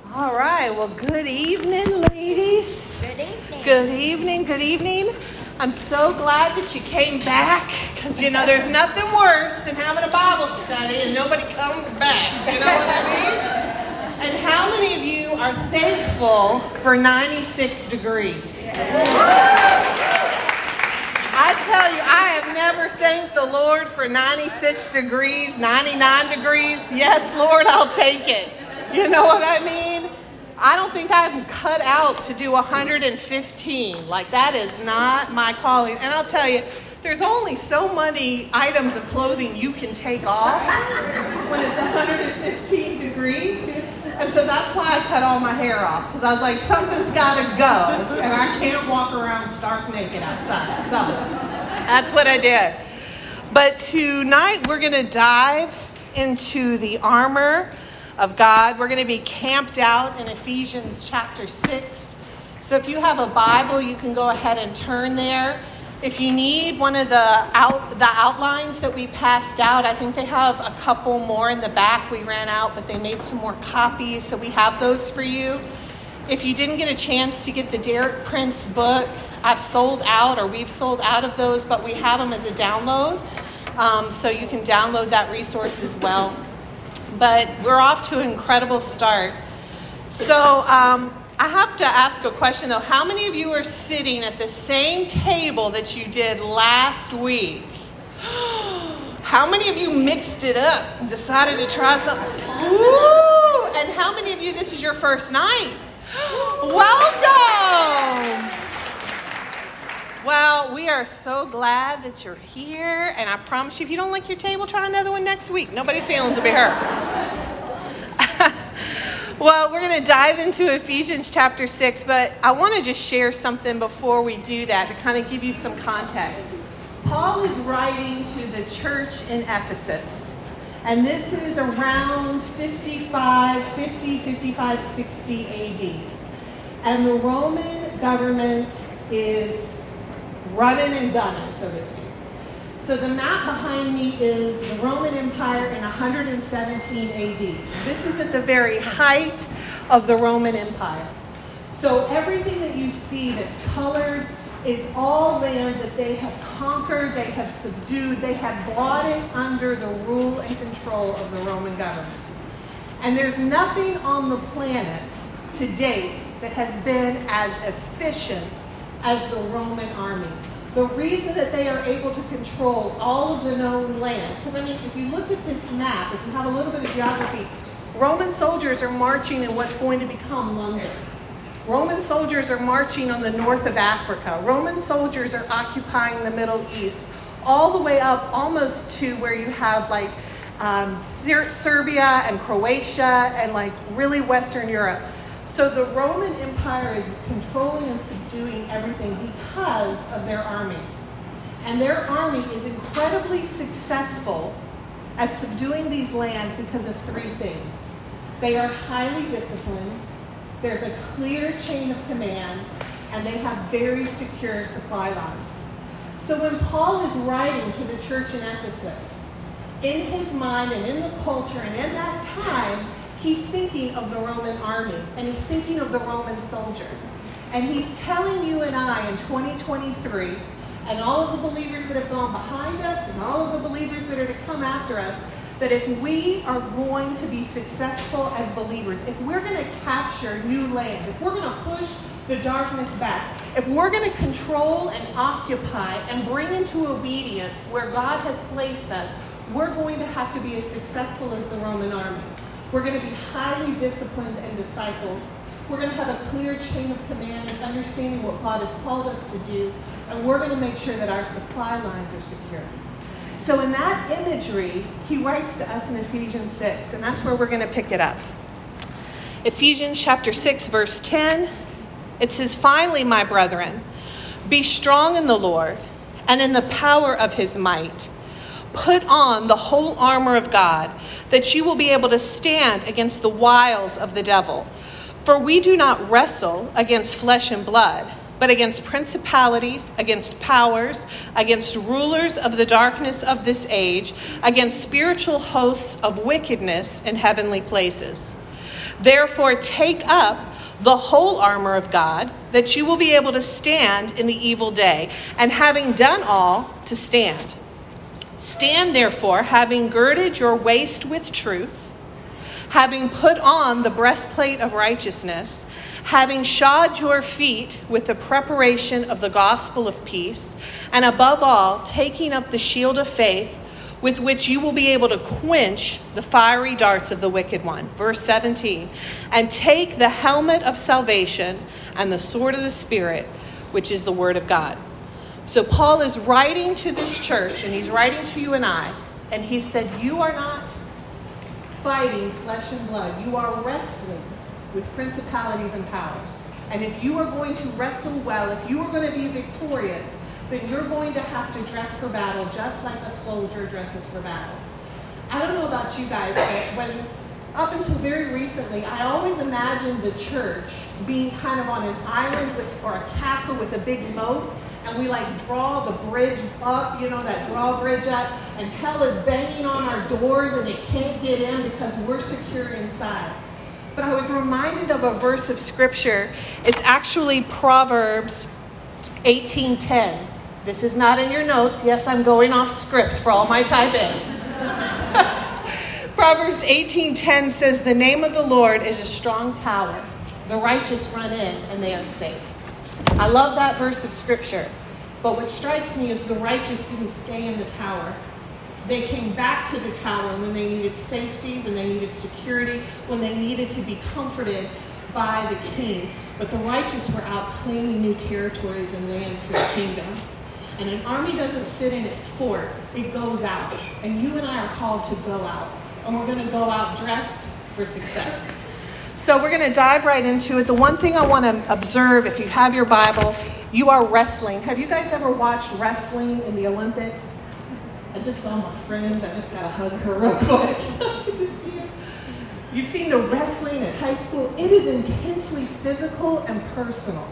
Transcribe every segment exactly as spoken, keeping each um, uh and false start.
All right, well, good evening, ladies. Good evening. Good evening, good evening. I'm so glad that you came back because, you know, there's nothing worse than having a Bible study and nobody comes back. You know what I mean? And how many of you are thankful for ninety-six degrees? I tell you, I have never thanked the Lord for ninety-six degrees, ninety-nine degrees. Yes, Lord, I'll take it. You know what I mean? I don't think I'm cut out to do one hundred fifteen. Like, that is not my calling. And I'll tell you, there's only so many items of clothing you can take off when it's one hundred fifteen degrees. And so that's why I cut all my hair off. Because I was like, something's got to go. And I can't walk around stark naked outside. So that's what I did. But tonight we're going to dive into the armor of God. We're going to be camped out in Ephesians chapter six. So if you have a Bible, you can go ahead and turn there. If you need one of the out the outlines that we passed out, I think they have a couple more in the back. We ran out, but they made some more copies, so we have those for you. If you didn't get a chance to get the Derek Prince book, I've sold out, or we've sold out of those, but we have them as a download. Um, so you can download that resource as well. But we're off to an incredible start. So um, I have to ask a question, though. How many of you are sitting at the same table that you did last week? How many of you mixed it up and decided to try something? Ooh! And how many of you, this is your first night? Welcome! Well, we are so glad that you're here, and I promise you, if you don't like your table, try another one next week. Nobody's feelings will be hurt. Well, we're going to dive into Ephesians chapter six, but I want to just share something before we do that to kind of give you some context. Paul is writing to the church in Ephesus, and this is around fifty-five, fifty, fifty-five, sixty A D. And the Roman government is running and gunning, so to speak. So the map behind me is the Roman Empire in one hundred seventeen A D. This is at the very height of the Roman Empire. So everything that you see that's colored is all land that they have conquered, they have subdued, they have brought it under the rule and control of the Roman government. And there's nothing on the planet to date that has been as efficient as the Roman army. The reason that they are able to control all of the known land, because I mean, if you look at this map, if you have a little bit of geography, Roman soldiers are marching in what's going to become London. Roman soldiers are marching on the north of Africa. Roman soldiers are occupying the Middle East, all the way up almost to where you have like um, Ser- Serbia and Croatia and like really Western Europe. So the Roman Empire is controlling and subduing everything because of their army. And their army is incredibly successful at subduing these lands because of three things. They are highly disciplined, there's a clear chain of command, and they have very secure supply lines. So when Paul is writing to the church in Ephesus, in his mind and in the culture and in that time, he's thinking of the Roman army, and he's thinking of the Roman soldier. And he's telling you and I in twenty twenty-three, and all of the believers that have gone behind us, and all of the believers that are to come after us, that if we are going to be successful as believers, if we're going to capture new land, if we're going to push the darkness back, if we're going to control and occupy and bring into obedience where God has placed us, we're going to have to be as successful as the Roman army. We're going to be highly disciplined and discipled. We're going to have a clear chain of command and understanding what God has called us to do. And we're going to make sure that our supply lines are secure. So in that imagery, he writes to us in Ephesians six, and that's where we're going to pick it up. Ephesians chapter six, verse ten, it says, "Finally, my brethren, be strong in the Lord and in the power of his might. Put on the whole armor of God, that you will be able to stand against the wiles of the devil. For we do not wrestle against flesh and blood, but against principalities, against powers, against rulers of the darkness of this age, against spiritual hosts of wickedness in heavenly places. Therefore, take up the whole armor of God, that you will be able to stand in the evil day, and having done all, to stand. Stand therefore, having girded your waist with truth, having put on the breastplate of righteousness, having shod your feet with the preparation of the gospel of peace, and above all, taking up the shield of faith, with which you will be able to quench the fiery darts of the wicked one. Verse seventeen, and take the helmet of salvation and the sword of the Spirit, which is the word of God. So Paul is writing to this church, and he's writing to you and I, and he said, you are not fighting flesh and blood. You are wrestling with principalities and powers. And if you are going to wrestle well, if you are going to be victorious, then you're going to have to dress for battle just like a soldier dresses for battle. I don't know about you guys, but when up until very recently, I always imagined the church being kind of on an island with, or a castle with a big moat, and we like draw the bridge up, you know, that drawbridge up, and hell is banging on our doors and it can't get in because we're secure inside. But I was reminded of a verse of scripture. It's actually Proverbs eighteen ten. This is not in your notes. Yes, I'm going off script for all my type-ins. Proverbs eighteen ten says, the name of the Lord is a strong tower. The righteous run in and they are safe. I love that verse of scripture. But what strikes me is the righteous didn't stay in the tower. They came back to the tower when they needed safety, when they needed security, when they needed to be comforted by the king. But the righteous were out claiming new territories and lands for the kingdom. And an army doesn't sit in its fort, it goes out. And you and I are called to go out. And we're going to go out dressed for success. So we're going to dive right into it. The one thing I want to observe, if you have your Bible, you are wrestling. Have you guys ever watched wrestling in the Olympics? I just saw my friend. I just got to hug her real quick. Good to see you. You've seen the wrestling at high school. It is intensely physical and personal.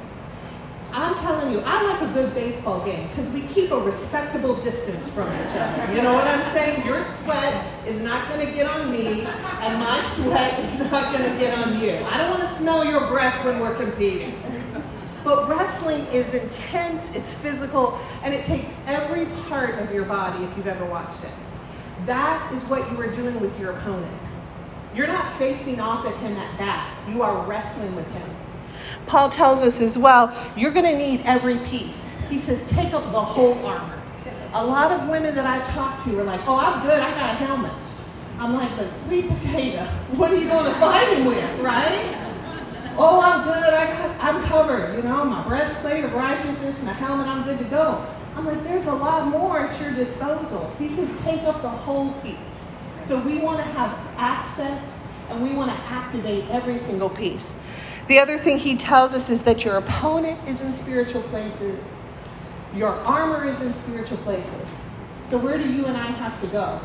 I'm telling you, I like a good baseball game because we keep a respectable distance from each other. You know what I'm saying? Your sweat is not going to get on me, and my sweat is not going to get on you. I don't want to smell your breath when we're competing. But wrestling is intense, it's physical, and it takes every part of your body if you've ever watched it. That is what you are doing with your opponent. You're not facing off at him at bat. You are wrestling with him. Paul tells us as well, you're going to need every piece. He says, take up the whole armor. A lot of women that I talk to are like, oh, I'm good, I got a helmet. I'm like, but sweet potato, what are you going to fight him with, right? Oh, I'm good, I got, I'm covered. You know, my breastplate of righteousness, my helmet, I'm good to go. I'm like, there's a lot more at your disposal. He says, take up the whole piece. So we want to have access and we want to activate every single piece. The other thing he tells us is that your opponent is in spiritual places. Your armor is in spiritual places. So where do you and I have to go?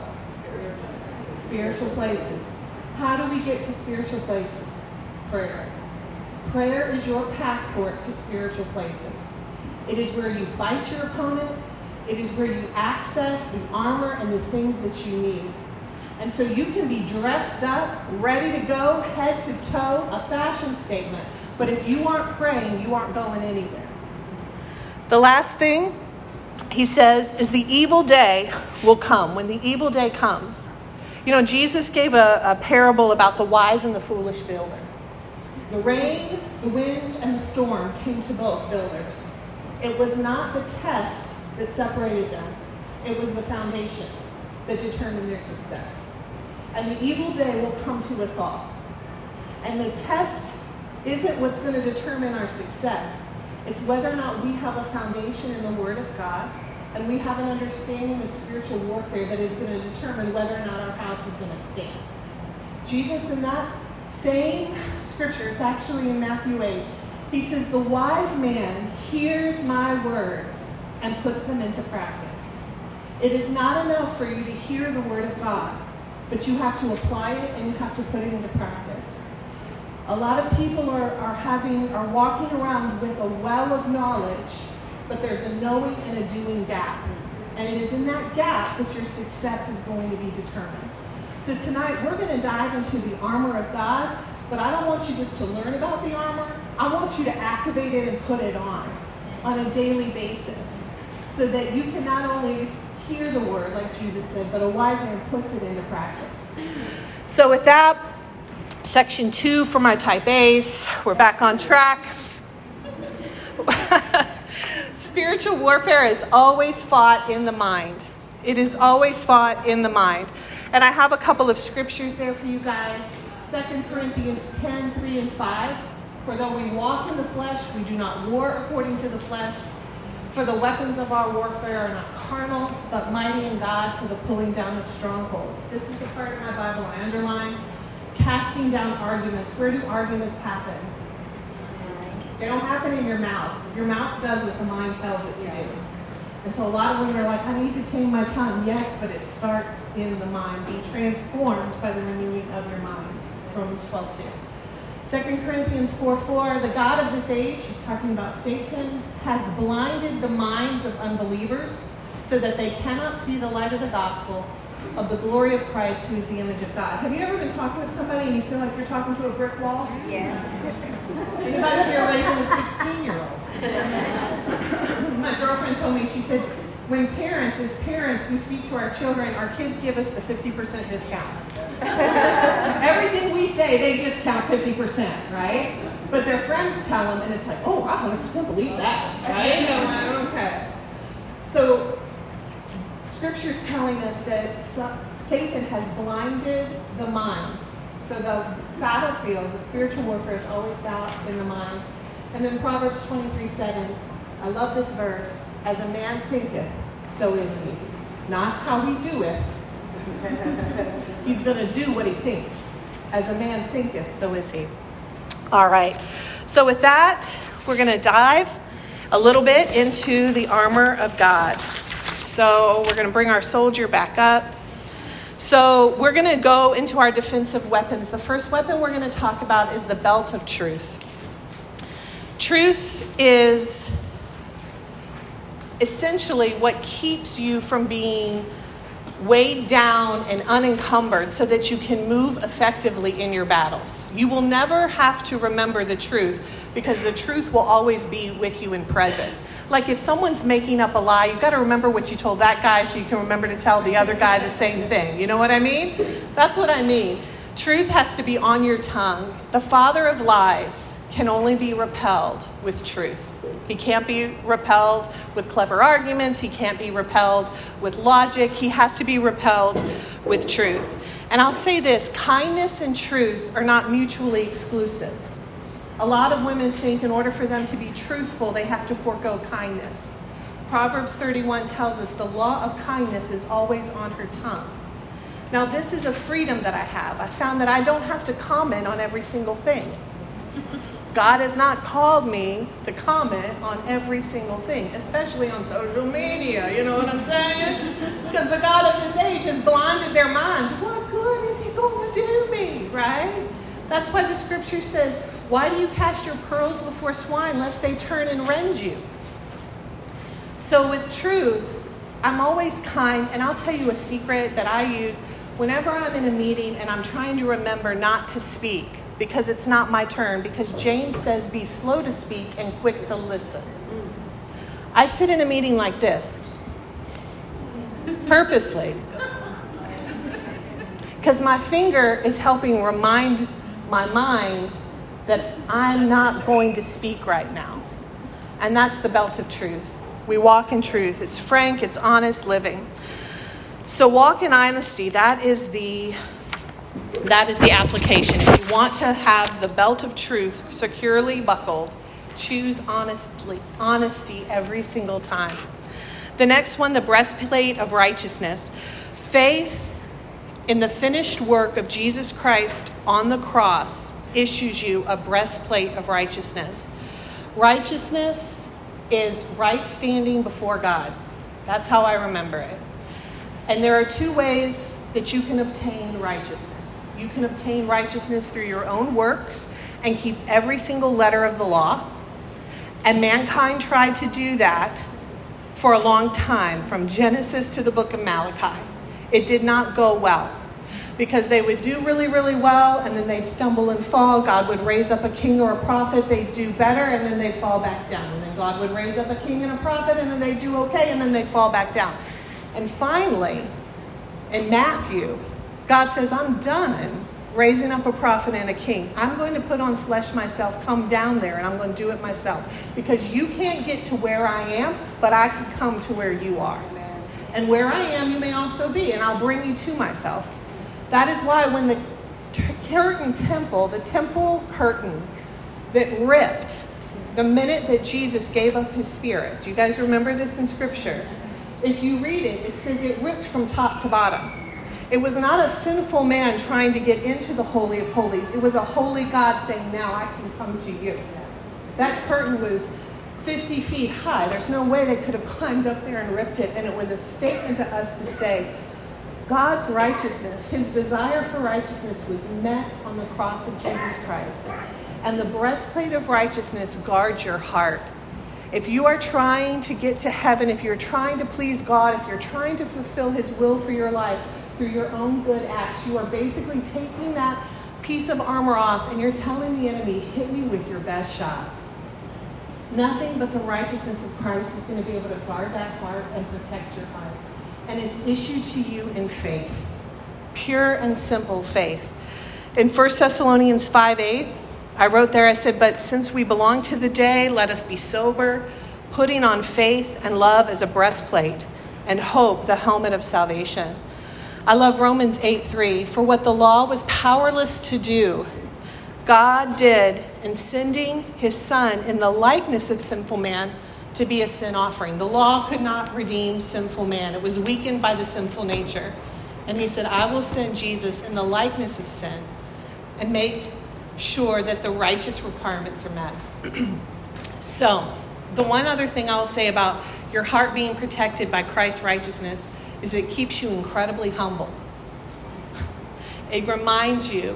Spiritual places. How do we get to spiritual places? Prayer. Prayer is your passport to spiritual places. It is where you fight your opponent. It is where you access the armor and the things that you need. And so you can be dressed up, ready to go, head to toe, a fashion statement. But if you aren't praying, you aren't going anywhere. The last thing he says is the evil day will come. When the evil day comes. You know, Jesus gave a, a parable about the wise and the foolish builder. The rain, the wind, and the storm came to both builders. It was not the test that separated them. It was the foundation that determined their success. And the evil day will come to us all. And the test isn't what's going to determine our success. It's whether or not we have a foundation in the Word of God and we have an understanding of spiritual warfare that is going to determine whether or not our house is going to stand. Jesus, in that same scripture, it's actually in Matthew eight, he says, the wise man hears my words and puts them into practice. It is not enough for you to hear the Word of God, but you have to apply it and you have to put it into practice. A lot of people are, are having are walking around with a well of knowledge, but there's a knowing and a doing gap. And it is in that gap that your success is going to be determined. So tonight we're going to dive into the armor of God. But I don't want you just to learn about the armor. I want you to activate it and put it on on a daily basis so that you can not only hear the word, like Jesus said, but a wise man puts it into practice. So with that, section two for my type A's, we're back on track. Spiritual warfare is always fought in the mind. It is always fought in the mind. And I have a couple of scriptures there for you guys. Second Corinthians ten, three and five. For though we walk in the flesh, we do not war according to the flesh. For the weapons of our warfare are not carnal, but mighty in God for the pulling down of strongholds. This is the part of my Bible I underline. Casting down arguments. Where do arguments happen? They don't happen in your mouth. Your mouth does what the mind tells it to do. And so a lot of women are like, I need to tame my tongue. Yes, but it starts in the mind. Be transformed by the renewing of your mind. Romans twelve two. Second Corinthians four four, the God of this age, is talking about Satan, has blinded the minds of unbelievers so that they cannot see the light of the gospel of the glory of Christ, who is the image of God. Have you ever been talking to somebody and you feel like you're talking to a brick wall? Yes. Anybody here raising a sixteen-year-old? My girlfriend told me, she said, when parents, as parents, we speak to our children, our kids give us the fifty percent discount. Everything we say, they discount fifty percent, right? But their friends tell them, and it's like, oh, I one hundred percent believe that, right? And I'm like, okay. So, Scripture's telling us that Satan has blinded the minds. So the battlefield, the spiritual warfare is always fought in the mind. And then Proverbs twenty-three seven, I love this verse. As a man thinketh, so is he. Not how he doeth. He's going to do what he thinks. As a man thinketh, so is he. All right. So with that, we're going to dive a little bit into the armor of God. So we're going to bring our soldier back up. So we're going to go into our defensive weapons. The first weapon we're going to talk about is the belt of truth. Truth is essentially what keeps you from being weighed down and unencumbered so that you can move effectively in your battles. You will never have to remember the truth because the truth will always be with you in present. Like if someone's making up a lie, you've got to remember what you told that guy so you can remember to tell the other guy the same thing. You know what I mean? That's what I mean. Truth has to be on your tongue. The father of lies can only be repelled with truth. He can't be repelled with clever arguments. He can't be repelled with logic. He has to be repelled with truth. And I'll say this, kindness and truth are not mutually exclusive. A lot of women think in order for them to be truthful, they have to forego kindness. Proverbs thirty-one tells us the law of kindness is always on her tongue. Now, this is a freedom that I have. I found that I don't have to comment on every single thing. God has not called me to comment on every single thing, especially on social media. You know what I'm saying? Because the God of this age has blinded their minds. What good is he going to do me, right? That's why the scripture says, why do you cast your pearls before swine, lest they turn and rend you? So with truth, I'm always kind, and I'll tell you a secret that I use whenever I'm in a meeting and I'm trying to remember not to speak, because it's not my turn, because James says be slow to speak and quick to listen. I sit in a meeting like this, purposely, because my finger is helping remind my mind that I'm not going to speak right now. And that's the belt of truth. We walk in truth. It's frank, it's honest living. So walk in honesty, that is the That is the application. If you want to have the belt of truth securely buckled, choose honestly, honesty every single time. The next one, the breastplate of righteousness. Faith in the finished work of Jesus Christ on the cross issues you a breastplate of righteousness. Righteousness is right standing before God. That's how I remember it. And there are two ways that you can obtain righteousness. You can obtain righteousness through your own works and keep every single letter of the law. And mankind tried to do that for a long time, from Genesis to the book of Malachi. It did not go well. because they would do really, really well, and then they'd stumble and fall. God would raise up a king or a prophet, they'd do better, and then they'd fall back down. And then God would raise up a king and a prophet, and then they'd do okay, and then they'd fall back down. And finally, in Matthew, God says, I'm done raising up a prophet and a king. I'm going to put on flesh myself, come down there, and I'm going to do it myself. Because you can't get to where I am, but I can come to where you are. Amen. And where I am, you may also be, and I'll bring you to myself. That is why when the curtain temple, the temple curtain that ripped the minute that Jesus gave up his spirit. Do you guys remember this in Scripture? If you read it, it says it ripped from top to bottom. It was not a sinful man trying to get into the Holy of Holies. It was a holy God saying, now I can come to you. That curtain was fifty feet high. There's no way they could have climbed up there and ripped it. And it was a statement to us to say, God's righteousness, his desire for righteousness was met on the cross of Jesus Christ. And the breastplate of righteousness guards your heart. If you are trying to get to heaven, if you're trying to please God, if you're trying to fulfill his will for your life through your own good acts, you are basically taking that piece of armor off and you're telling the enemy, hit me with your best shot. Nothing but the righteousness of Christ is going to be able to guard that heart and protect your heart. And it's issued to you in faith. Pure and simple faith. In First Thessalonians five eight, I wrote there, I said, but since we belong to the day, let us be sober, putting on faith and love as a breastplate, and hope the helmet of salvation. I love Romans eight three, for what the law was powerless to do, God did in sending his son in the likeness of sinful man to be a sin offering. The law could not redeem sinful man. It was weakened by the sinful nature. And he said, I will send Jesus in the likeness of sin and make sure that the righteous requirements are met. So, the one other thing I'll say about your heart being protected by Christ's righteousness is it keeps you incredibly humble. It reminds you,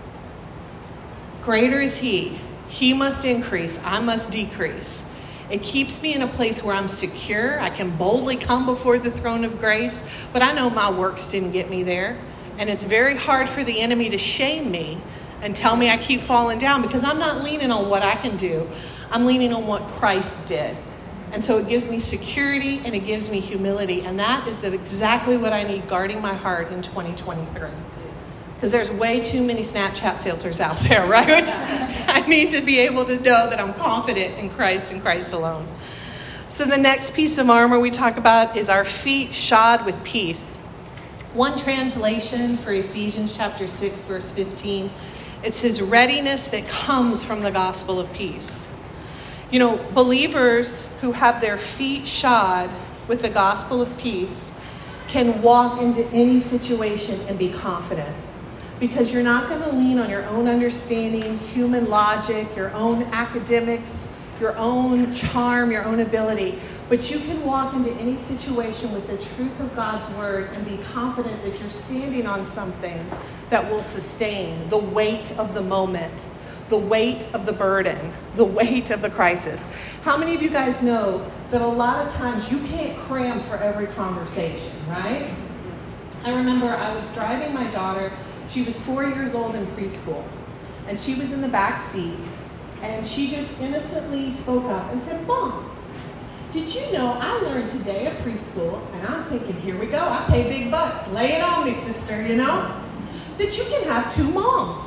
greater is he. He must increase. I must decrease. It keeps me in a place where I'm secure. I can boldly come before the throne of grace, but I know my works didn't get me there. And it's very hard for the enemy to shame me and tell me I keep falling down because I'm not leaning on what I can do. I'm leaning on what Christ did. And so it gives me security and it gives me humility. And that is the, exactly what I need guarding my heart in twenty twenty-three. Because there's way too many Snapchat filters out there, right? Which I need to be able to know that I'm confident in Christ and Christ alone. So the next piece of armor we talk about is our feet shod with peace. One translation for Ephesians chapter six, verse fifteen, it says readiness that comes from the gospel of peace. You know, believers who have their feet shod with the gospel of peace can walk into any situation and be confident. Because you're not going to lean on your own understanding, human logic, your own academics, your own charm, your own ability. But you can walk into any situation with the truth of God's word and be confident that you're standing on something that will sustain the weight of the moment, the weight of the burden, the weight of the crisis. How many of you guys know that a lot of times you can't cram for every conversation, right? I remember I was driving my daughter. She was four years old in preschool, and she was in the back seat, and she just innocently spoke up and said, Mom, did you know I learned today at preschool, and I'm thinking, here we go, I pay big bucks, lay it on me, sister, you know, that you can have two moms.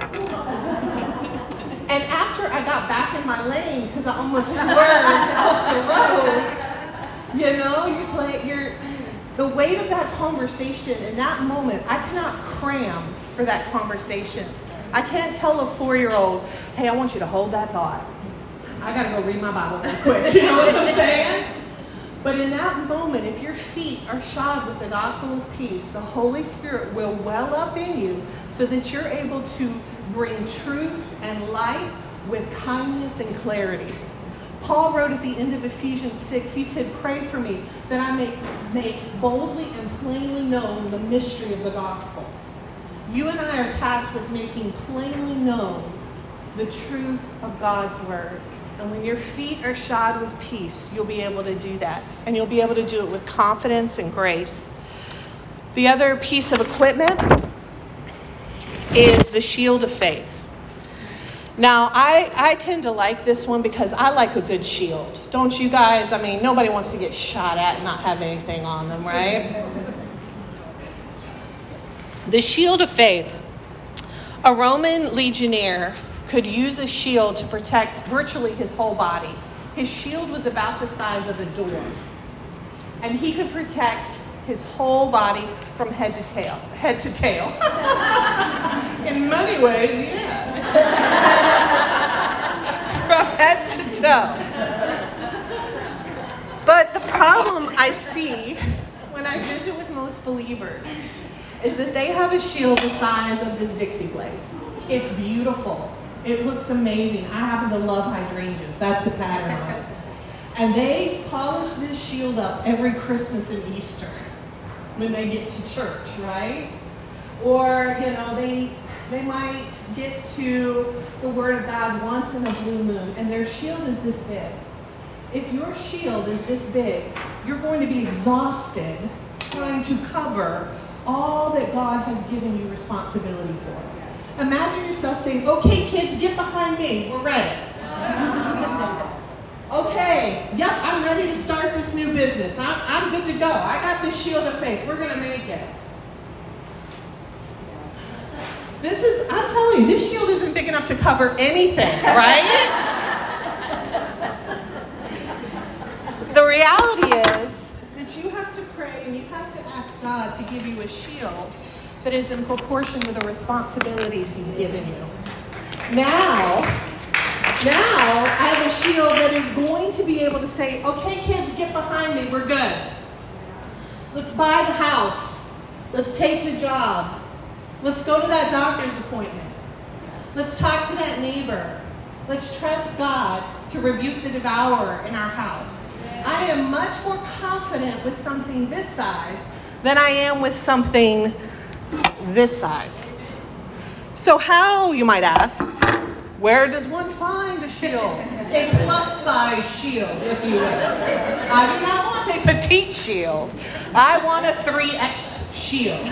And after I got back in my lane, because I almost swerved off the road, you know, you play, you're... The weight of that conversation in that moment, I cannot cram for that conversation. I can't tell a four-year-old, hey, I want you to hold that thought. I got to go read my Bible real quick. You know what I'm saying? But in that moment, if your feet are shod with the gospel of peace, the Holy Spirit will well up in you so that you're able to bring truth and light with kindness and clarity. Paul wrote at the end of Ephesians six, he said, pray for me that I may make boldly and plainly known the mystery of the gospel. You and I are tasked with making plainly known the truth of God's word. And when your feet are shod with peace, you'll be able to do that. And you'll be able to do it with confidence and grace. The other piece of equipment is the shield of faith. Now, I, I tend to like this one because I like a good shield. Don't you guys? I mean, nobody wants to get shot at and not have anything on them, right? The shield of faith. A Roman legionnaire could use a shield to protect virtually his whole body. His shield was about the size of a door. And he could protect his whole body from head to tail. Head to tail. In many ways, yes. From head to toe. But the problem I see when I visit with most believers is that they have a shield the size of this Dixie blade. It's beautiful. It looks amazing. I happen to love hydrangeas. That's the pattern of it. And they polish this shield up every Christmas and Easter when they get to church, right? Or, you know, they they might get to the Word of God once in a blue moon, and their shield is this big. If your shield is this big, you're going to be exhausted trying to cover all that God has given you responsibility for. Imagine yourself saying, okay, kids, get behind me. We're ready. Okay, yep, I'm ready to start this new business. I'm, I'm good to go. I got this shield of faith. We're going to make it. This is, I'm telling you, this shield isn't big enough to cover anything, right? The reality is that you have to pray and you have to ask God to give you a shield that is in proportion to the responsibilities He's given you. Now, now I have a shield that is going to be able to say, okay, kids, get behind me. We're good. Let's buy the house. Let's take the job. Let's go to that doctor's appointment. Let's talk to that neighbor. Let's trust God to rebuke the devourer in our house. I am much more confident with something this size than I am with something this size. So how, you might ask, where does one find a shield? A plus size shield, if you will. I do not want a petite shield. I want a three X shield.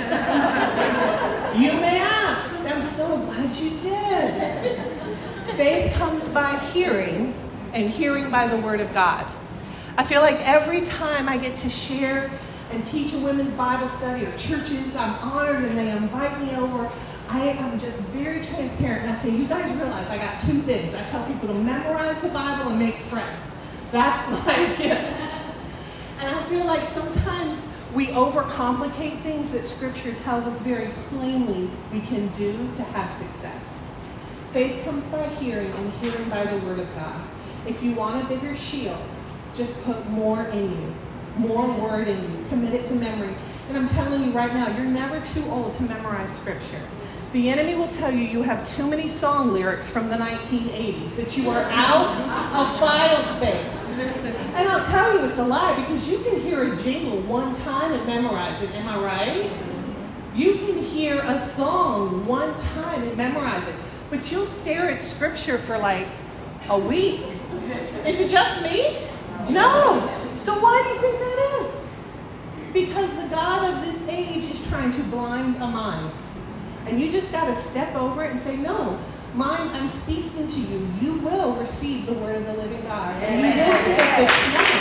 You may ask, I'm so glad you did. Faith comes by hearing, and hearing by the Word of God. I feel like every time I get to share and teach a women's Bible study or churches, I'm honored and they invite me over. I am just very transparent and I say, you guys realize I got two things. I tell people to memorize the Bible and make friends. That's my gift. And I feel like sometimes we overcomplicate things that Scripture tells us very plainly we can do to have success. Faith comes by hearing and hearing by the Word of God. If you want a bigger shield, just put more in you, more word in you, commit it to memory. And I'm telling you right now, you're never too old to memorize Scripture. The enemy will tell you you have too many song lyrics from the nineteen eighties, that you are out of file space. And I'll tell you it's a lie, because you can hear a jingle one time and memorize it, am I right? You can hear a song one time and memorize it, but you'll stare at Scripture for like a week. Is it just me? No. So why do you think that is? Because the God of this age is trying to blind a mind. And you just got to step over it and say, no, mind, I'm speaking to you. You will receive the word of the living God. And you will get this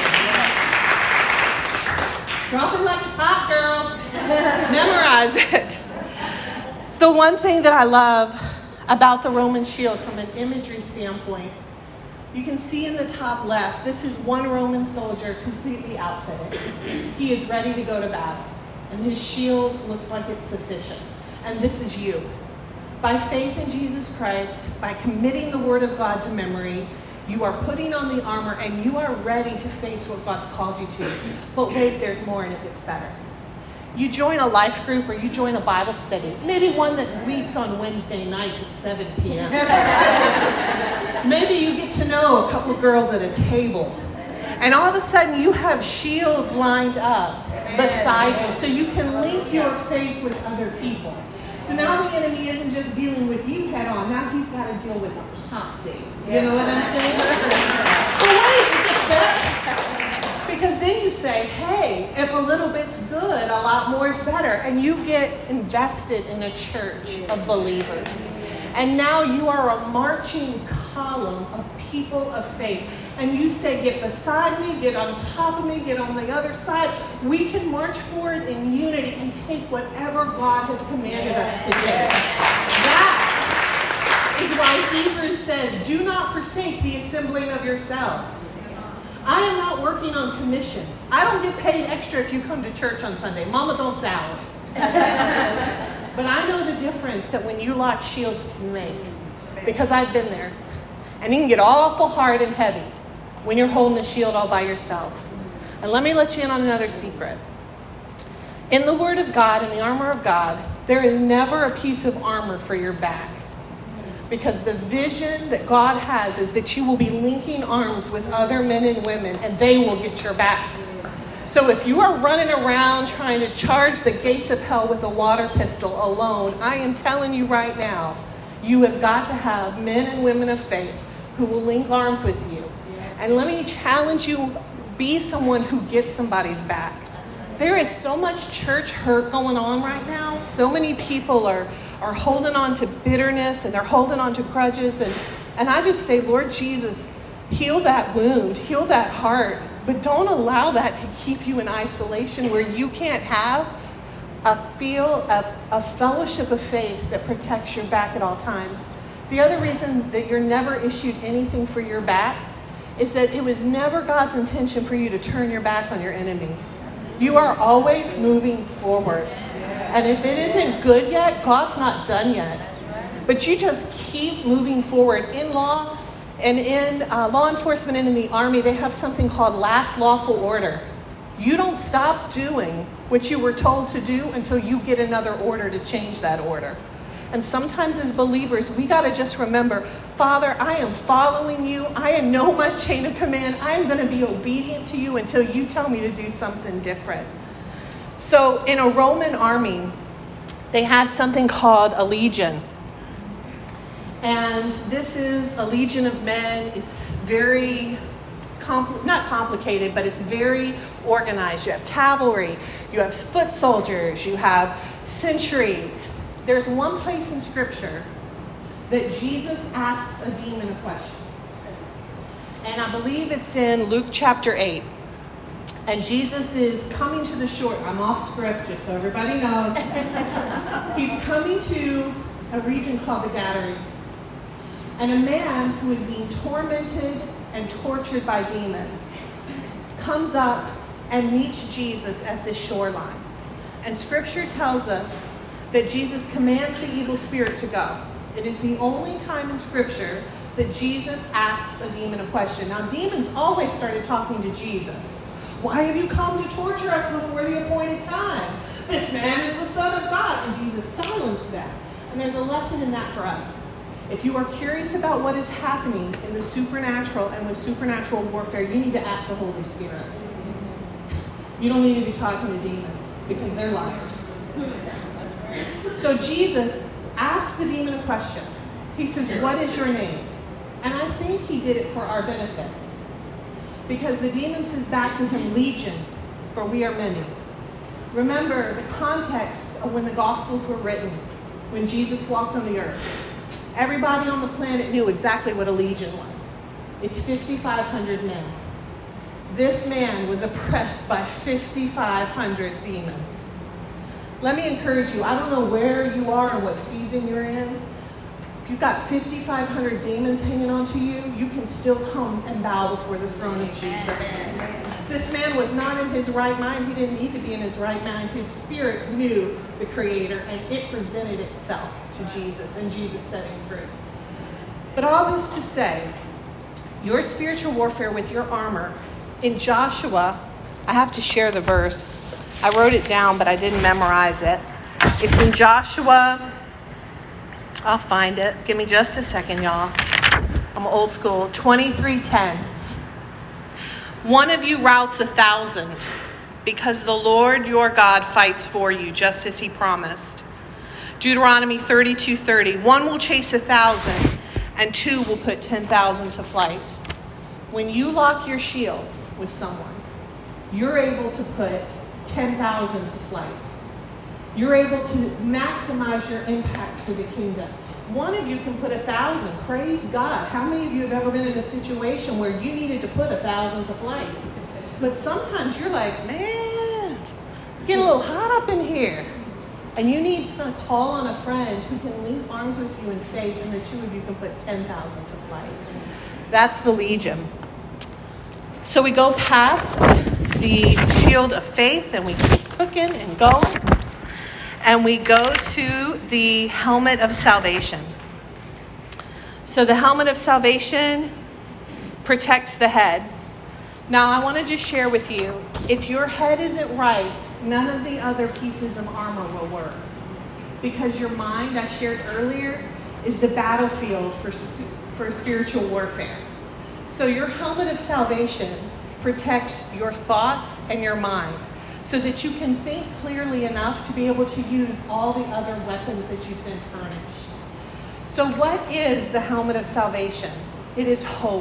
morning. Drop it like it's hot, girls. Memorize it. The one thing that I love about the Roman shield from an imagery standpoint, you can see in the top left, this is one Roman soldier completely outfitted. He is ready to go to battle. And his shield looks like it's sufficient. And this is you. By faith in Jesus Christ, by committing the Word of God to memory, you are putting on the armor and you are ready to face what God's called you to. But wait, there's more and it gets better. You join a life group or you join a Bible study, maybe one that meets on Wednesday nights at seven p.m. Maybe you get to know a couple of girls at a table. And all of a sudden you have shields lined up beside you so you can link your faith with other people. So now the enemy isn't just dealing with you head on. Now he's got to deal with a posse. You know what I'm saying? Well, why is it gets better? Because then you say, hey, if a little bit's good, a lot more is better. And you get invested in a church of believers. And now you are a marching column of people of faith. And you say, get beside me, get on top of me, get on the other side. We can march forward in unity and take whatever God has commanded us to do. That is why Hebrews says, do not forsake the assembling of yourselves. I am not working on commission. I don't get paid extra if you come to church on Sunday. Mama's on salary. But I know the difference that when you lock shields can make. Because I've been there. And it can get awful hard and heavy when you're holding the shield all by yourself. And let me let you in on another secret. In the Word of God, in the armor of God, there is never a piece of armor for your back. Because the vision that God has is that you will be linking arms with other men and women, and they will get your back. So if you are running around trying to charge the gates of hell with a water pistol alone, I am telling you right now, you have got to have men and women of faith who will link arms with you. And let me challenge you, be someone who gets somebody's back. There is so much church hurt going on right now. So many people are, are holding on to bitterness and they're holding on to grudges. And, and I just say, Lord Jesus, heal that wound, heal that heart. But don't allow that to keep you in isolation where you can't have a feel of a fellowship of faith that protects your back at all times. The other reason that you're never issued anything for your back is that it was never God's intention for you to turn your back on your enemy. You are always moving forward. And if it isn't good yet, God's not done yet. But you just keep moving forward. In law and in uh, law enforcement and in the Army, they have something called last lawful order. You don't stop doing what you were told to do until you get another order to change that order. And sometimes as believers, we got to just remember, Father, I am following you. I know my chain of command. I am going to be obedient to you until you tell me to do something different. So in a Roman army, they had something called a legion. And this is a legion of men. It's very, compl- not complicated, but it's very organized. You have cavalry, you have foot soldiers, you have centuries. There's one place in Scripture that Jesus asks a demon a question. And I believe it's in Luke chapter eight. And Jesus is coming to the shore. I'm off script, just so everybody knows. He's coming to a region called the Gadarenes. And a man who is being tormented and tortured by demons comes up and meets Jesus at this shoreline. And Scripture tells us that Jesus commands the evil spirit to go. It is the only time in Scripture that Jesus asks a demon a question. Now, demons always started talking to Jesus. Why have you come to torture us before the appointed time? This man is the Son of God. And Jesus silenced them. And there's a lesson in that for us. If you are curious about what is happening in the supernatural and with supernatural warfare, you need to ask the Holy Spirit. You don't need to be talking to demons because they're liars. So Jesus asked the demon a question. He says, what is your name? And I think he did it for our benefit. Because the demon says back to him, Legion, for we are many. Remember the context of when the Gospels were written, when Jesus walked on the earth. Everybody on the planet knew exactly what a legion was. It's fifty-five hundred men. This man was oppressed by fifty-five hundred demons. Let me encourage you, I don't know where you are and what season you're in. If you've got fifty-five hundred demons hanging on to you, you can still come and bow before the throne of Jesus. This man was not in his right mind. He didn't need to be in his right mind. His spirit knew the Creator, and it presented itself to Jesus, and Jesus set him free. But all this to say, your spiritual warfare with your armor, in Joshua, I have to share the verse. I wrote it down, but I didn't memorize it. It's in Joshua. I'll find it. Give me just a second, y'all. I'm old school. twenty-three ten. One of you routs a thousand, because the Lord your God fights for you, just as he promised. Deuteronomy thirty-two thirty. One will chase a thousand, and two will put ten thousand to flight. When you lock your shields with someone, you're able to put ten thousand to flight. You're able to maximize your impact for the kingdom. One of you can put a thousand. Praise God. How many of you have ever been in a situation where you needed to put a thousand to flight? But sometimes you're like, man, get a little hot up in here. And you need to call on a friend who can link arms with you in faith, and the two of you can put ten thousand to flight. That's the Legion. So we go past the shield of faith, and we keep cooking and going. And we go to the helmet of salvation. So the helmet of salvation protects the head. Now I want to just share with you, if your head isn't right, none of the other pieces of armor will work. Because your mind, I shared earlier, is the battlefield for, for spiritual warfare. So your helmet of salvation protects your thoughts and your mind so that you can think clearly enough to be able to use all the other weapons that you've been furnished. So what is the helmet of salvation? It is hope.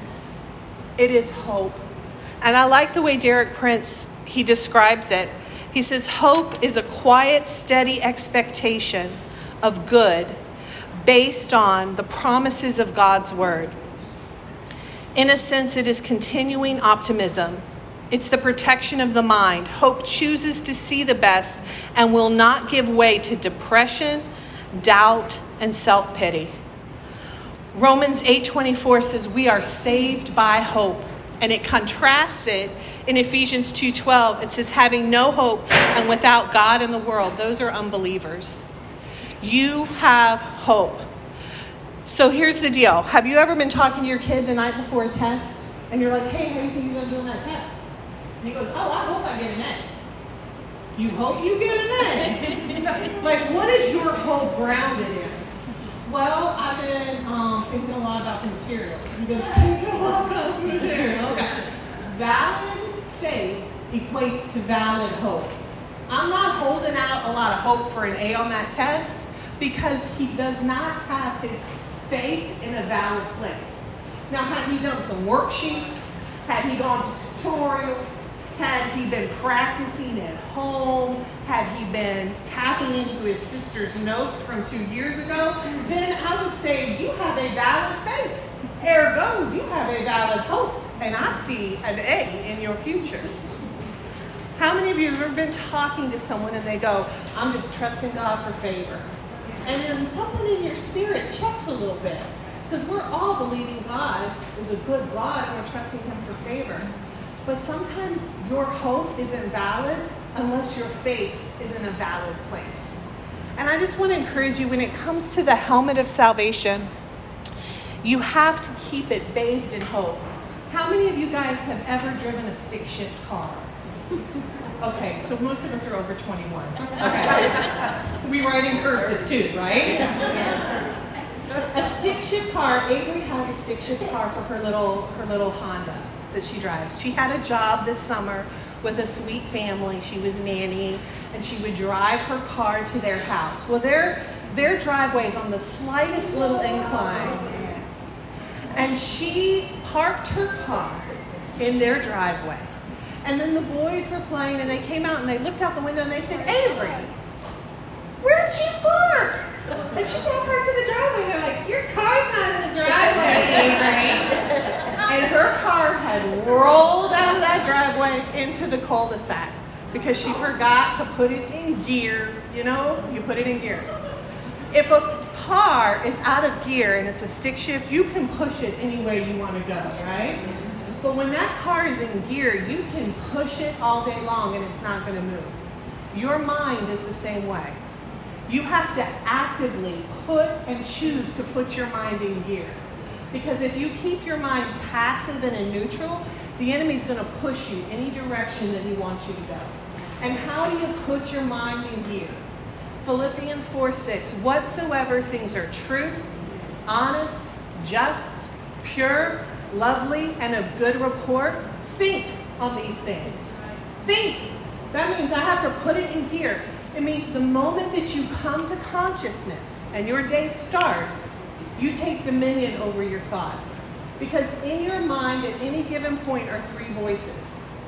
It is hope. And I like the way Derek Prince, he describes it. He says, hope is a quiet, steady expectation of good based on the promises of God's word. In a sense, it is continuing optimism. It's the protection of the mind. Hope chooses to see the best and will not give way to depression, doubt, and self-pity. Romans eight twenty-four says we are saved by hope. And it contrasts it in Ephesians two twelve. It says, having no hope and without God in the world, those are unbelievers. You have hope. So here's the deal. Have you ever been talking to your kid the night before a test? And you're like, hey, how do you think you're going to do on that test? And he goes, oh, I hope I get an A. You hope you get an A? Like, what is your hope grounded in? Well, I've been um, thinking a lot about the material. You've been thinking a lot about the material. Okay. Valid faith equates to valid hope. I'm not holding out a lot of hope for an A on that test because he does not have his faith in a valid place. Now, had he done some worksheets, had he gone to tutorials, had he been practicing at home, had he been tapping into his sister's notes from two years ago, then I would say you have a valid faith. Ergo, you have a valid hope. And I see an A in your future. How many of you have ever been talking to someone and they go, I'm just trusting God for favor? And then something in your spirit checks a little bit. Because we're all believing God is a good God and we're trusting him for favor. But sometimes your hope isn't valid unless your faith is in a valid place. And I just want to encourage you, when it comes to the helmet of salvation, you have to keep it bathed in hope. How many of you guys have ever driven a stick shift car? Okay, so most of us are over twenty-one. Okay. We write in cursive too, right? A stick shift car, Avery has a stick shift car for her little her little Honda that she drives. She had a job this summer with a sweet family. She was nannying, and she would drive her car to their house. Well, their their driveway is on the slightest little incline, and she parked her car in their driveway. And then the boys were playing, and they came out and they looked out the window and they said, Avery, where'd you park? And she said, I parked in the driveway. They're like, your car's not in the driveway, Avery. And her car had rolled out of that driveway into the cul-de-sac because she forgot to put it in gear. You know, you put it in gear. If a car is out of gear and it's a stick shift, you can push it any way you want to go, right? But when that car is in gear, you can push it all day long and it's not going to move. Your mind is the same way. You have to actively put and choose to put your mind in gear. Because if you keep your mind passive and in neutral, the enemy's going to push you any direction that he wants you to go. And how do you put your mind in gear? Philippians four six, whatsoever things are true, honest, just, pure, lovely, and of good report, think on these things. Think. That means I have to put it in gear. It means the moment that you come to consciousness and your day starts, you take dominion over your thoughts. Because in your mind at any given point are three voices.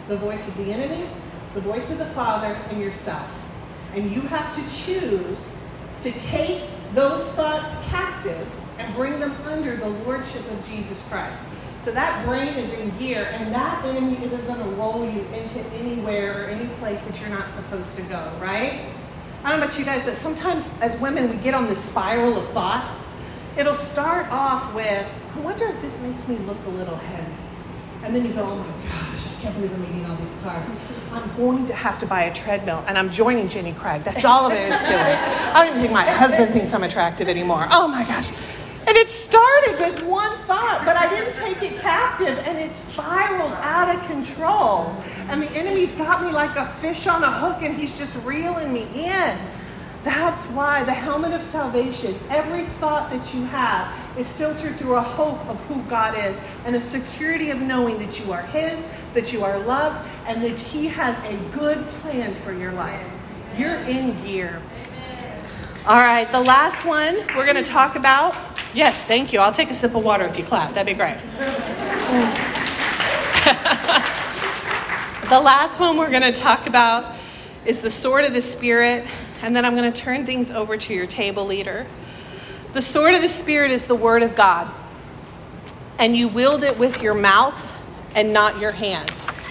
the voice of the enemy, the voice of the Father, and yourself. And you have to choose to take those thoughts captive and bring them under the lordship of Jesus Christ. So that brain is in gear, and that enemy isn't going to roll you into anywhere or any place that you're not supposed to go, right? I don't know about you guys, but sometimes as women, we get on this spiral of thoughts. It'll start off with, I wonder if this makes me look a little heavy. And then you go, oh my gosh, I can't believe I'm eating all these carbs. I'm going to have to buy a treadmill, and I'm joining Jenny Craig. That's all there is to it. I don't even think my husband thinks I'm attractive anymore. Oh my gosh. And it started with one thought, but I didn't take it captive, and it spiraled out of control. And the enemy's got me like a fish on a hook, and he's just reeling me in. That's why the helmet of salvation, every thought that you have is filtered through a hope of who God is and a security of knowing that you are his, that you are loved, and that he has a good plan for your life. You're in gear. All right, the last one we're going to talk about. Yes, thank you. I'll take a sip of water if you clap. That'd be great. The last one we're going to talk about is the sword of the Spirit, and then I'm going to turn things over to your table leader. The sword of the Spirit is the word of God, and you wield it with your mouth and not your hand.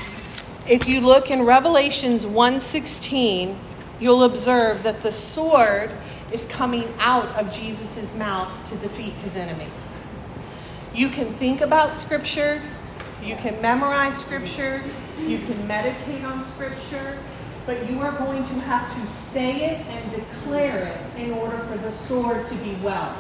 If you look in Revelations one sixteen, you'll observe that the sword is coming out of Jesus' mouth to defeat his enemies. You can think about Scripture, you can memorize Scripture, you can meditate on Scripture, but you are going to have to say it and declare it in order for the sword to be welled.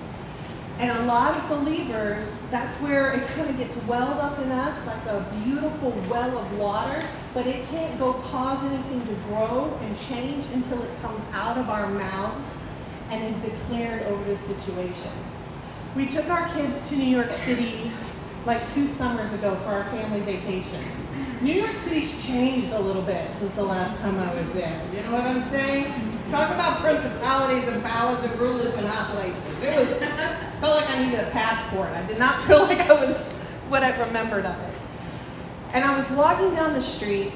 And a lot of believers, that's where it kind of gets welled up in us like a beautiful well of water, but it can't go cause anything to grow and change until it comes out of our mouths and is declared over the situation. We took our kids to New York City like two summers ago for our family vacation. New York City's changed a little bit since the last time I was there. You know what I'm saying? Talk about principalities and powers and rulers and high places. It was felt like I needed a passport. I did not feel like I was what I remembered of it. And I was walking down the street,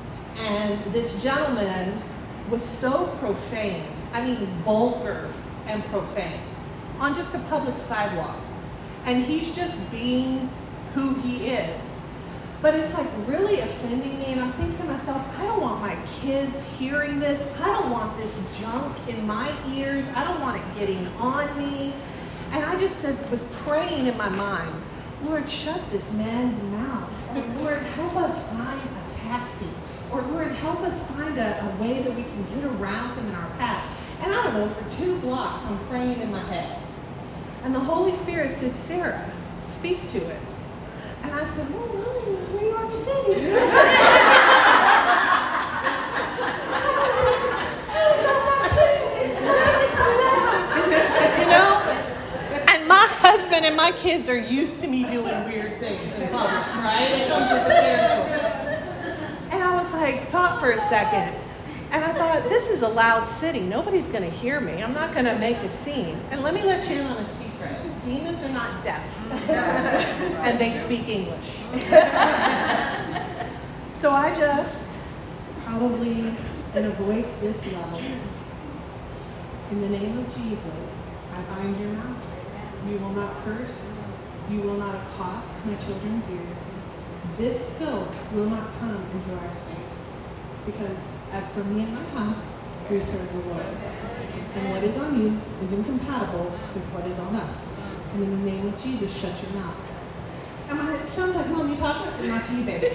and this gentleman was so profane. I mean, vulgar and profane on just a public sidewalk. And he's just being who he is. But it's like really offending me, and I'm thinking to myself, I don't want my kids hearing this. I don't want this junk in my ears. I don't want it getting on me. And I just said, was praying in my mind, Lord, shut this man's mouth. Or Lord, help us find a taxi. Or Lord, help us find a, a way that we can get around him in our path. And I don't know, for two blocks, I'm praying in my head. And the Holy Spirit said, Sarah, speak to it. And I said, well, I'm in New York City. You know? And my husband and my kids are used to me doing weird things in public, right? It comes with the territory. And I was like, thought for a second. And I thought, this is a loud city. Nobody's going to hear me. I'm not going to make a scene. And let me let you in on a secret. Demons are not deaf. And they speak English. So I just, probably in a voice this level, in the name of Jesus, I bind your mouth. You will not curse. You will not accost my children's ears. This filth will not come into our space. Because as for me and my house, we serve the Lord. And what is on you is incompatible with what is on us. And in the name of Jesus, shut your mouth. And my, it sounds like, Mom, you talking? I said, not to you, baby.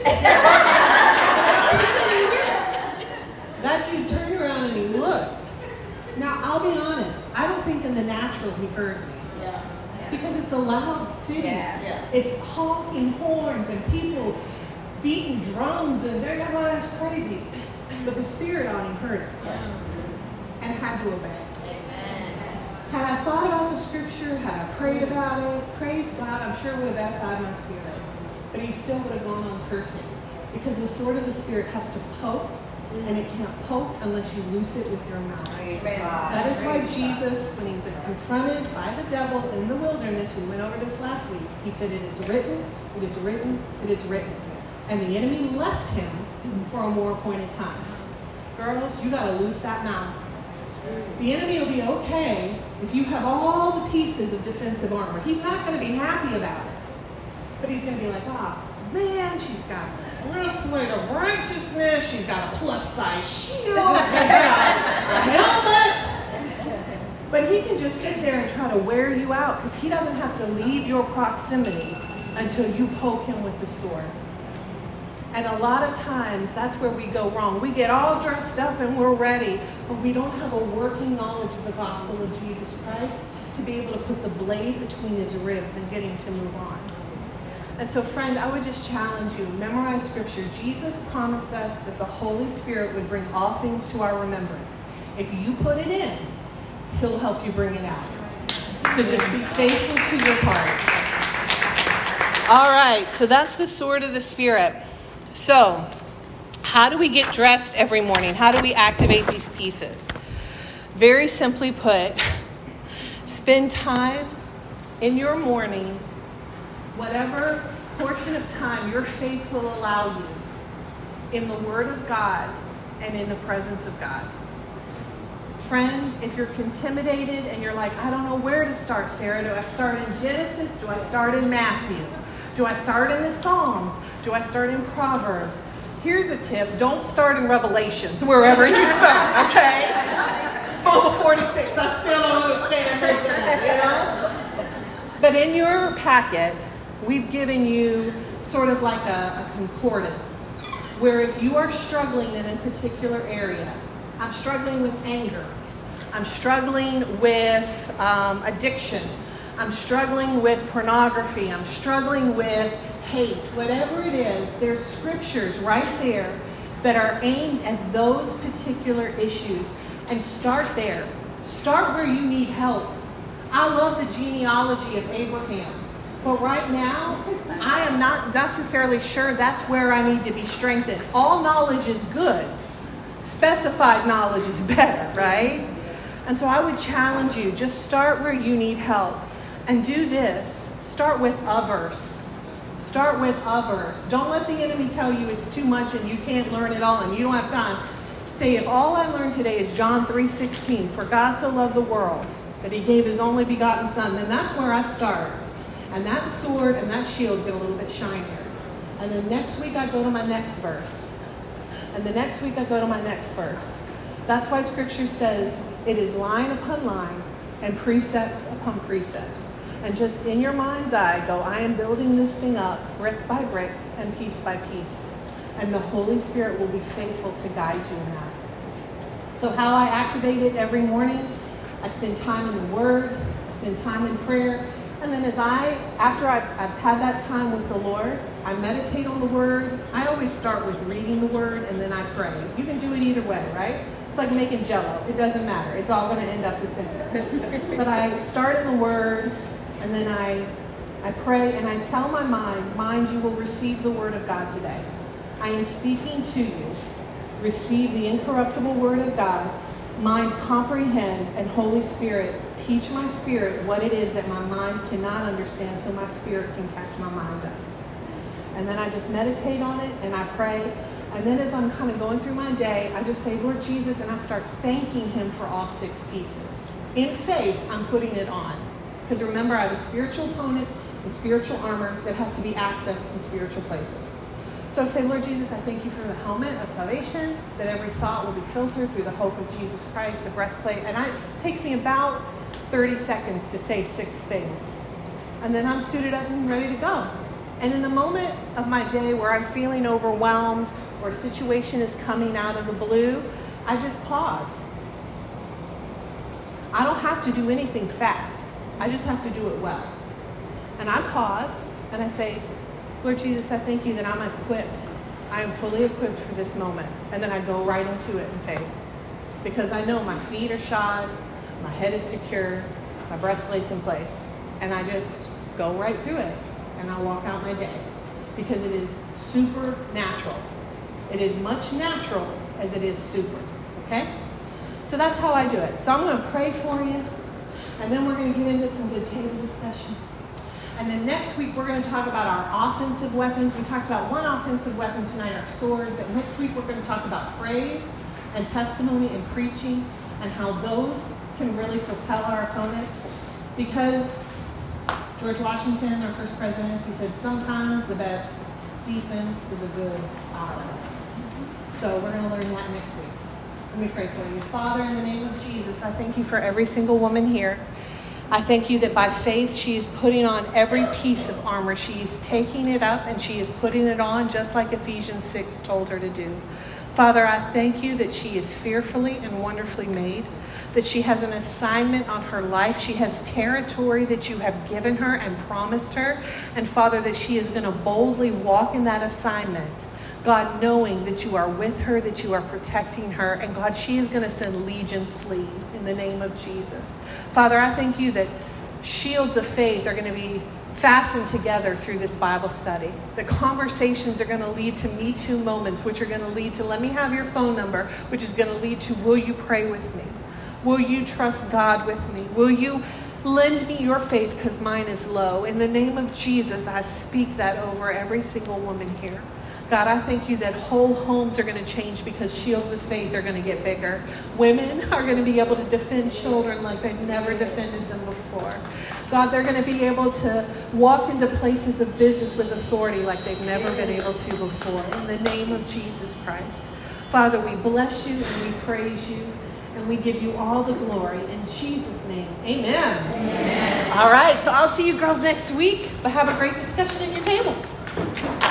That dude turned around and he looked. Now, I'll be honest. I don't think in the natural he heard me. Yeah. Because it's a loud city. Yeah. Yeah. It's honking horns and people beating drums and they're like, oh, that's crazy. But the Spirit on him heard it. Yeah. And had to obey. Had I thought about the Scripture, had I prayed about it, praise God, I'm sure it would have edified my spirit. But he still would have gone on cursing. Because the sword of the Spirit has to poke, and it can't poke unless you loose it with your mouth. That is why Jesus, when he was confronted by the devil in the wilderness, we went over this last week, he said, it is written, it is written, it is written. and the enemy left him for a more appointed time. Girls, you got to loose that mouth. The enemy will be okay if you have all the pieces of defensive armor. He's not going to be happy about it. But he's going to be like, oh, man, she's got a breastplate of righteousness. She's got a plus-size shield. She's got a helmet. But he can just sit there and try to wear you out because he doesn't have to leave your proximity until you poke him with the sword. And a lot of times, that's where we go wrong. We get all dressed up and we're ready, but we don't have a working knowledge of the gospel of Jesus Christ to be able to put the blade between his ribs and get him to move on. And so, friend, I would just challenge you, memorize Scripture. Jesus promised us that the Holy Spirit would bring all things to our remembrance. If you put it in, he'll help you bring it out. So just be faithful to your part. All right, so that's the sword of the Spirit. So, how do we get dressed every morning? How do we activate these pieces? Very simply put, spend time in your morning, whatever portion of time your faith will allow you, in the Word of God and in the presence of God. Friend, if you're intimidated and you're like, I don't know where to start, Sarah. Do I start in Genesis? Do I start in Matthew? Do I start in the Psalms? Do I start in Proverbs? Here's a tip. Don't start in Revelations, wherever you start, okay? Book of forty-six, I still don't understand most of that, you know? But in your packet, we've given you sort of like a, a concordance, where if you are struggling in a particular area, I'm struggling with anger, I'm struggling with um, addiction, I'm struggling with pornography, I'm struggling with hate, whatever it is, there's scriptures right there that are aimed at those particular issues. And start there. Start where you need help. I love the genealogy of Abraham. But right now, I am not necessarily sure that's where I need to be strengthened. All knowledge is good. Specified knowledge is better, right? And so I would challenge you, just start where you need help. And do this. Start with a verse. Start with a verse. Don't let the enemy tell you it's too much and you can't learn it all and you don't have time. Say, if all I learned today is John three sixteen, for God so loved the world that he gave his only begotten son, then that's where I start. And that sword and that shield get a little bit shinier. And then next week I go to my next verse. And the next week I go to my next verse. That's why Scripture says it is line upon line and precept upon precept. And just in your mind's eye, go, I am building this thing up brick by brick and piece by piece. And the Holy Spirit will be faithful to guide you in that. So how I activate it every morning, I spend time in the Word, I spend time in prayer. And then as I, after I've, I've had that time with the Lord, I meditate on the Word. I always start with reading the Word and then I pray. You can do it either way, right? It's like making Jell-O. It doesn't matter. It's all going to end up the same. But I start in the Word, and then I, I pray, and I tell my mind, mind, you will receive the Word of God today. I am speaking to you. Receive the incorruptible Word of God. Mind, comprehend, and Holy Spirit, teach my spirit what it is that my mind cannot understand so my spirit can catch my mind up. And then I just meditate on it, and I pray. And then as I'm kind of going through my day, I just say, Lord Jesus, and I start thanking him for all six pieces. In faith, I'm putting it on. Because remember, I have a spiritual opponent and spiritual armor that has to be accessed in spiritual places. So I say, Lord Jesus, I thank you for the helmet of salvation, that every thought will be filtered through the hope of Jesus Christ, the breastplate. And I, it takes me about thirty seconds to say six things. And then I'm suited up and ready to go. And in the moment of my day where I'm feeling overwhelmed or a situation is coming out of the blue, I just pause. I don't have to do anything fast. I just have to do it well. And I pause and I say, Lord Jesus, I thank you that I'm equipped. I am fully equipped for this moment. And then I go right into it in faith. Because I know my feet are shod, my head is secure, my breastplate's in place. And I just go right through it. And I walk out my day. Because it is supernatural. It is much natural as it is super. Okay? So that's how I do it. So I'm going to pray for you. And then we're going to get into some good table discussion. And then next week, we're going to talk about our offensive weapons. We talked about one offensive weapon tonight, our sword. But next week, we're going to talk about praise and testimony and preaching and how those can really propel our opponent. Because George Washington, our first president, he said, sometimes the best defense is a good offense. So we're going to learn that next week. Let me pray for you. Father, in the name of Jesus, I thank you for every single woman here. I thank you that by faith she is putting on every piece of armor. She is taking it up and she is putting it on just like Ephesians six told her to do. Father, I thank you that she is fearfully and wonderfully made, that she has an assignment on her life. She has territory that you have given her and promised her. And Father, that she is going to boldly walk in that assignment. God, knowing that you are with her, that you are protecting her. And God, she is going to send legions flee in the name of Jesus. Father, I thank you that shields of faith are going to be fastened together through this Bible study. The conversations are going to lead to Me Too moments, which are going to lead to let me have your phone number, which is going to lead to will you pray with me? Will you trust God with me? Will you lend me your faith because mine is low? In the name of Jesus, I speak that over every single woman here. God, I thank you that whole homes are going to change because shields of faith are going to get bigger. Women are going to be able to defend children like they've never defended them before. God, they're going to be able to walk into places of business with authority like they've never been able to before. In the name of Jesus Christ. Father, we bless you and we praise you and we give you all the glory. In Jesus' name, amen. Amen. All right, so I'll see you girls next week, but have a great discussion at your table.